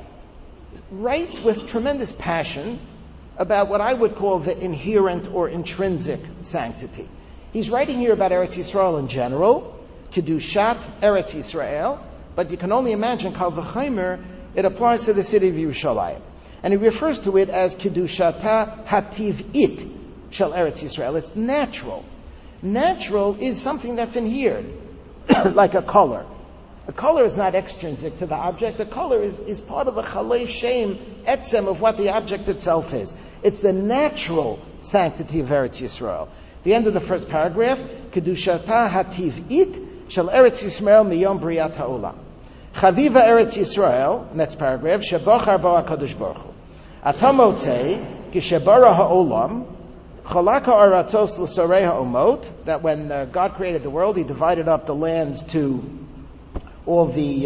writes with tremendous passion about what I would call the inherent or intrinsic sanctity. He's writing here about Eretz Yisrael in general, Kedushat Eretz Yisrael, but you can only imagine Kal V'Chaimer, it applies to the city of Yerushalayim. And he refers to it as Kedushata Hativ'it Shel Eretz Yisrael. It's natural. Natural is something that's inherent, like a color. A color is not extrinsic to the object. A color is part of the chalei shem etzem of what the object itself is. It's the natural sanctity of Eretz Yisrael. The end of the first paragraph, Kedushata Hativ'it Shel Eretz Yisrael Miyom Briat Ha'olam. Chaviva Eretz Yisrael, next paragraph, Shebochar Bo HaKadosh Baruch Hu. Ata motzei, Kishebara Ha'olam, Chalaka Aratzos L'Sorei Ha'omot, that when God created the world, He divided up the lands to all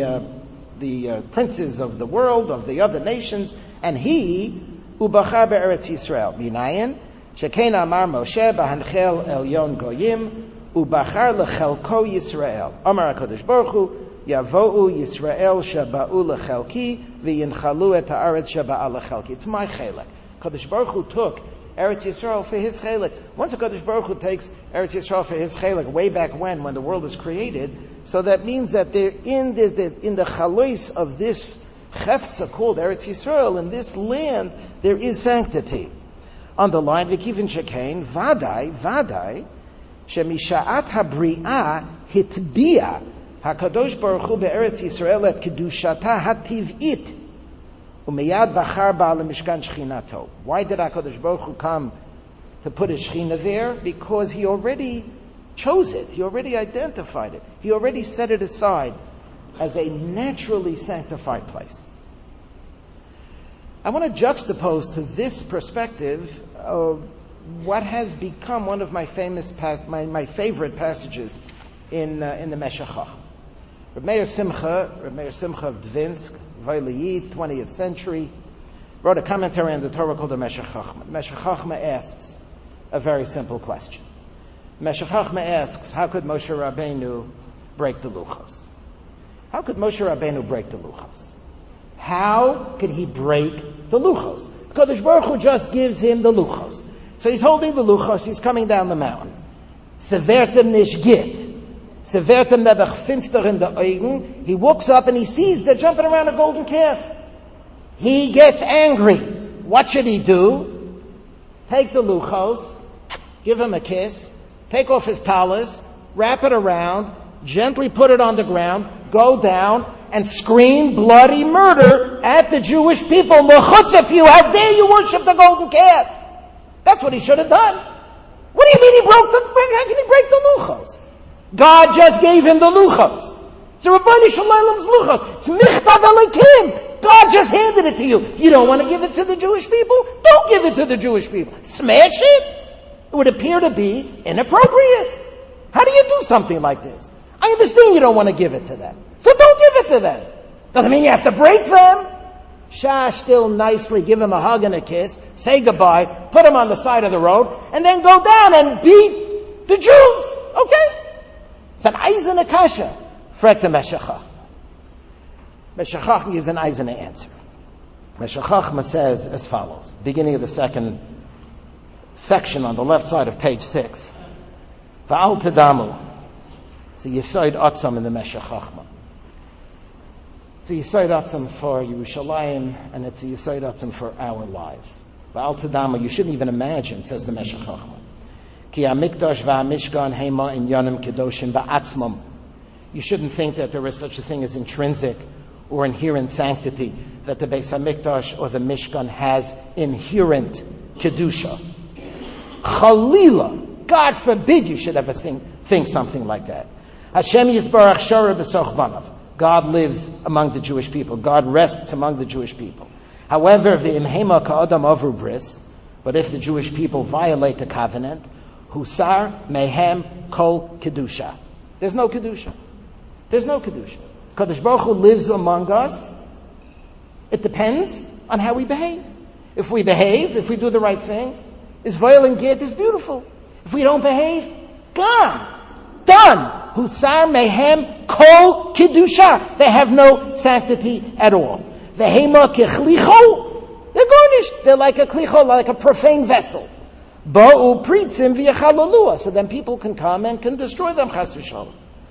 the princes of the world, of the other nations, and He, Ubachar Be'eretz Yisrael, Minayin, Shekein Amar Moshe B'hanchel Elyon Goyim, Ubachar L'Chelko Yisrael. Amar HaKadosh Baruch Hu, Yavo'u Yisrael Shaba'u L'Chelki, V'yinchalu et ha'aretz Shaba'a L'Chelki. It's my chelek. Kadosh Baruch Hu took Eretz Yisrael for His chelek. Once HaKadosh Baruch Hu takes Eretz Yisrael for His chelek, way back when the world was created, so that means that there in the chalois of this chefza called Eretz Yisrael, in this land, there is sanctity. Underlined, V'kivin Shekain, Vadai, Shemisha'at HaBri'ah Hitbiya HaKadosh Baruch Hu be'eretz Yisrael et kedushata hativ'it u'miyad bachar ba'al mishkan shchinato. Why did HaKadosh Baruch Hu come to put His Shechina there? Because He already chose it. He already identified it. He already set it aside as a naturally sanctified place. I want to juxtapose to this perspective what has become one of my my favorite passages in the Meshech. Reb Meir Simcha of Dvinsk, Vailiyit, 20th century, wrote a commentary on the Torah called the Meshech Chochmah. Meshech Chochmah asks a very simple question. Meshech Chochmah asks, how could Moshe Rabbeinu break the Luchos? How could Moshe Rabbeinu break the Luchos? How could he break the Luchos? Kadosh Baruch Hu just gives him the Luchos. So he's holding the Luchos, he's coming down the mountain. Severtem nish git. Severtem nedach finster in the Augen. He walks up and he sees they're jumping around a golden calf. He gets angry. What should he do? Take the luchos, give him a kiss, take off his talis, wrap it around, gently put it on the ground, go down, and scream bloody murder at the Jewish people. Mechutz you, how dare you worship the golden calf? That's what he should have done. What do you mean how can he break the luchos? God just gave him the luchos. It's a Rabboni Shalom's luchos. It's michtav elikim. God just handed it to you. You don't want to give it to the Jewish people? Don't give it to the Jewish people. Smash it? It would appear to be inappropriate. How do you do something like this? I understand you don't want to give it to them. So don't give it to them. Doesn't mean you have to break them. Shah still nicely give him a hug and a kiss, say goodbye, put him on the side of the road, and then go down and beat the Jews. Okay? It's an eisen akasha. Frek the Meshachach. Meshachach gives an eisen answer. Meshachach says as follows, beginning of the second section on the left side of page 6. Va'al tedamu. It's a Yesod Atzam in the Meshachach. It's a Yesod Atzam for Yerushalayim, and it's a Yesod Atzam for our lives. Va'al tedamu, you shouldn't even imagine, says the Meshachach. Ki ha'mikdash va'amishkan hema inyanim kedoshim ba'atzmam. You shouldn't think that there is such a thing as intrinsic or inherent sanctity, that the Beis HaMikdash or the Mishkan has inherent kedusha. Chalila, God forbid you should ever think something like that. Hashem Yisbarach Shara B'soch Banav. God lives among the Jewish people. God rests among the Jewish people. However, v'imhema ka'adam avru bris, but if the Jewish people violate the covenant, husar mehem kol kedusha. There's no kedusha. There's no kedusha. Kadosh Baruch Hu lives among us. It depends on how we behave. If we behave, if we do the right thing, is violent get is beautiful. If we don't behave, gone. Done. Husar mehem kol kedusha. They have no sanctity at all. Vehema kechlicho. They're garnished. They're like a klicho, like a profane vessel. Ba'u pritzim v'yachalolua. So then people can come and can destroy them, chas v'shalom.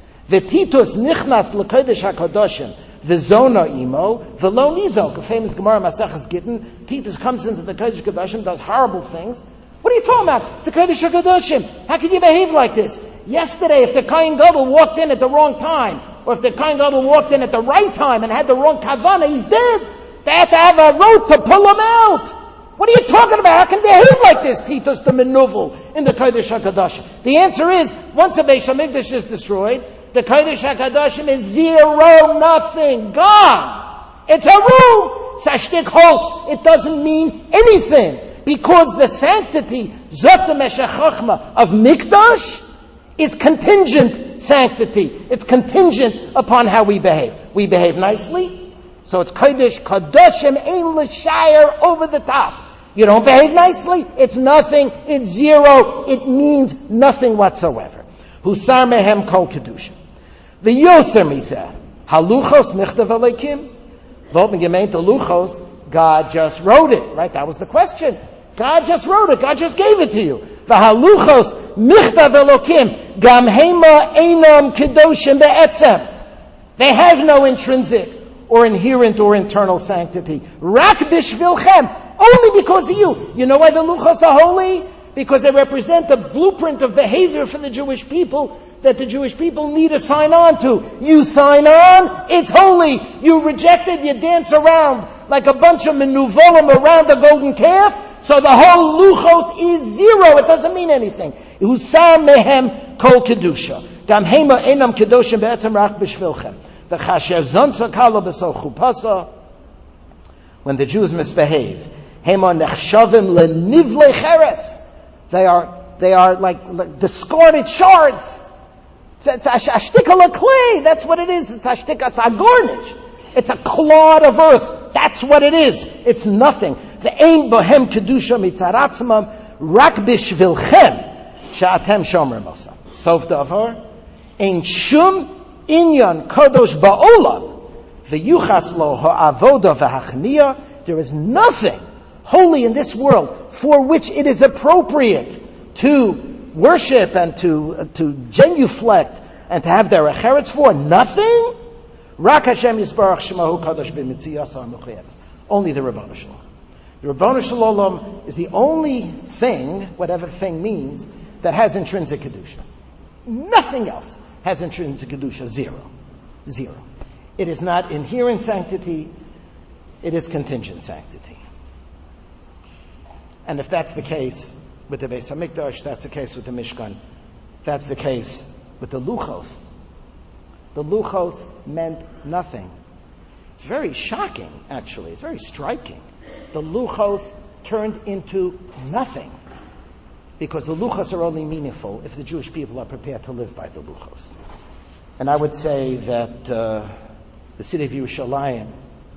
V'titus nichnas l'kodesh hakadoshim v'zona imo v'lo nizok. A famous Gemara Maseches Gittin. Titus comes into the kodesh hakadoshim, does horrible things. What are you talking about? It's the kodesh hakadoshim. How can you behave like this? Yesterday, if the Kohen Gadol walked in at the wrong time, or if the Kohen Gadol walked in at the right time and had the wrong kavanah, he's dead. They have to have a rope to pull him out. What are you talking about? How can you behave like this, Titus the Menuvel, in the Kodesh HaKadoshim? The answer is, once the Beis HaMikdash is destroyed, the Kodesh HaKadoshim is zero, nothing, gone. It's a rule. It's a shtick hoax. It doesn't mean anything. Because the sanctity, Zot the Meshachachma of Mikdash, is contingent sanctity. It's contingent upon how we behave. We behave nicely, so it's Kodesh Kadoshim Ein L'Shayir, over the top. You don't behave nicely, it's nothing, it's zero, it means nothing whatsoever. Husar mehem kol kedusha. The Yoser Miseh, haluchos michtav aleikim. Vot gemeint the luchos, God just wrote it, right? That was the question. God just wrote it, God just gave it to you. The haluchos michtav elokim, gam hema einam kedoshim be'etzem. They have no intrinsic or inherent or internal sanctity. Rak bishvilchem. Only because of you. You know why the luchos are holy? Because they represent the blueprint of behavior for the Jewish people that the Jewish people need to sign on to. You sign on, it's holy. You reject it, you dance around like a bunch of menuvolim around the golden calf. So the whole luchos is zero. It doesn't mean anything. Husar mehem kol kedusha. Gam hema enam kedoshim be'etzem rak b'shvilchem. The chasher zonsa kala b'soch chupasa. When the Jews misbehave, hema nechshavim lenivle cheres. They are like discarded shards. It's a shtikal of clay. That's what it is. It's a shtikal. It's a garnish. It's a clod of earth. That's what it is. It's nothing. The ein bohem kedusha mitzaratzmam rak bishvilchem sha'atem shomer mosa. Sof davar ein shum inyan kadosh ba'olam v'yuchas lo ha'avoda v'hachniya. There is nothing holy in this world for which it is appropriate to worship and to genuflect and to have their acheretz for. Nothing. Rak Hashem Yisbarach Shemahu Kadosh b'mitziyasa ha'mechuyeves. Only the Ribono Shel Olam. The Ribono Shel Olam is the only thing, whatever thing means, that has intrinsic kedusha. Nothing else has intrinsic kedusha. Zero. It is not inherent sanctity. It is contingent sanctity. And if that's the case with the Beis Hamikdash, that's the case with the Mishkan, that's the case with the Luchos. The Luchos meant nothing. It's very shocking, actually. It's very striking. The Luchos turned into nothing because the Luchos are only meaningful if the Jewish people are prepared to live by the Luchos. And I would say that the city of Yerushalayim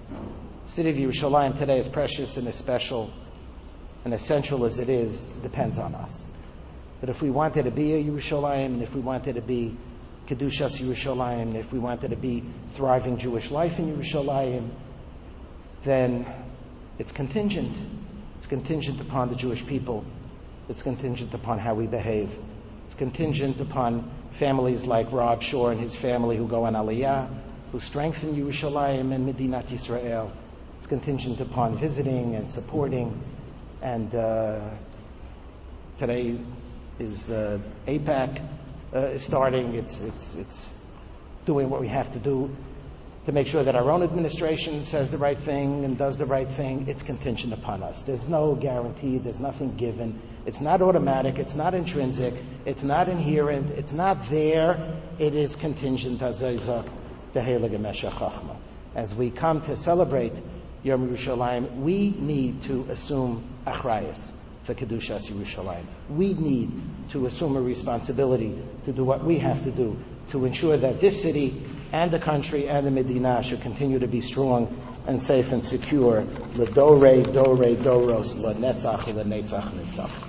today, as precious and as special and essential as it is, depends on us. That if we wanted to be a Yerushalayim, and if we wanted to be Kedushas Yerushalayim, and if we wanted to be thriving Jewish life in Yerushalayim, then it's contingent. It's contingent upon the Jewish people. It's contingent upon how we behave. It's contingent upon families like Rob Shore and his family who go on Aliyah, who strengthen Yerushalayim and Medinat Yisrael. It's contingent upon visiting and supporting. And today is AIPAC is starting. It's doing what we have to do to make sure that our own administration says the right thing and does the right thing. It's contingent upon us. There's no guarantee. There's nothing given. It's not automatic. It's not intrinsic. It's not inherent. It's not there. It is contingent. As we come to celebrate Yom Yerushalayim, we need to assume achrayus for Kedushas Yerushalayim. We need to assume a responsibility to do what we have to do to ensure that this city and the country and the Medina should continue to be strong and safe and secure. L'dorei, dorei, doros, l'netzach, l'netzach, netzach.